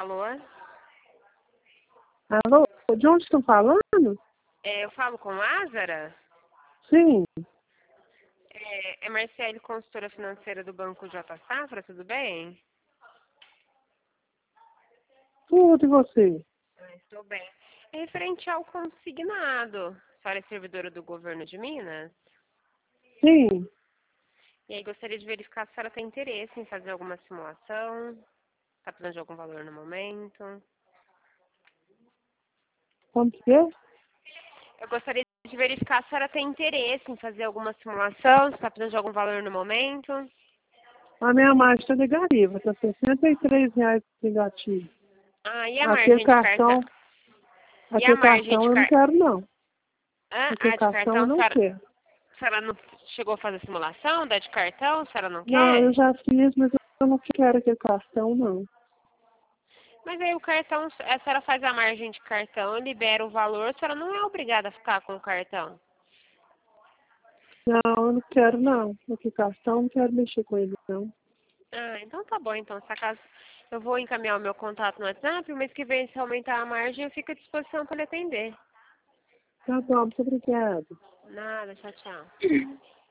Alô? Alô, de onde estão falando? Eu falo com Lázara? Sim, É Marcele, consultora financeira do Banco J Safra, tudo bem? tudo e você? Estou bem. É referente ao consignado. A senhora é servidora do governo de Minas? Sim, E aí gostaria de verificar se a senhora tem interesse em fazer alguma simulação. Está precisando de algum valor no momento? como que é? Eu gostaria de verificar se a senhora tem interesse em fazer alguma simulação, se está precisando de algum valor no momento. A minha margem está negativa, está R$ 63 negativo. Ah, e a Aquele margem de cartão? cartão, E a aquele margem cartão de eu não cartão? quero não. Ah, Aquele de cartão cartão, eu não quero. a senhora não chegou a fazer simulação da de cartão? A senhora não Não, eu quer? já fiz, mas eu não quero aquele cartão não. Mas aí o cartão, a senhora faz a margem de cartão, libera o valor, a senhora não é obrigada a ficar com o cartão. Não, eu não quero não. Aquele cartão eu não quero mexer com ele não. Ah, então tá bom, então, se acaso eu vou encaminhar o meu contato no WhatsApp, o mês que vem, se aumentar a margem, eu fico à disposição para lhe atender. Tá bom, muito obrigada. Nada, tchau, tchau.